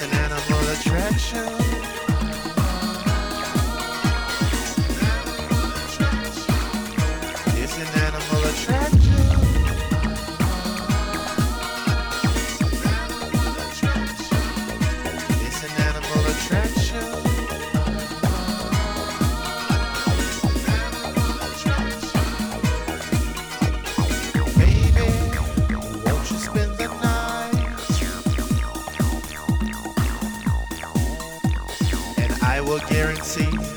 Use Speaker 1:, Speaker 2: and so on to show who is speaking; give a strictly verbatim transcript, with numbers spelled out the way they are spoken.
Speaker 1: an animal attraction. It's an animal attraction. It's an animal attraction. Baby, won't you spend the night? And I will guarantee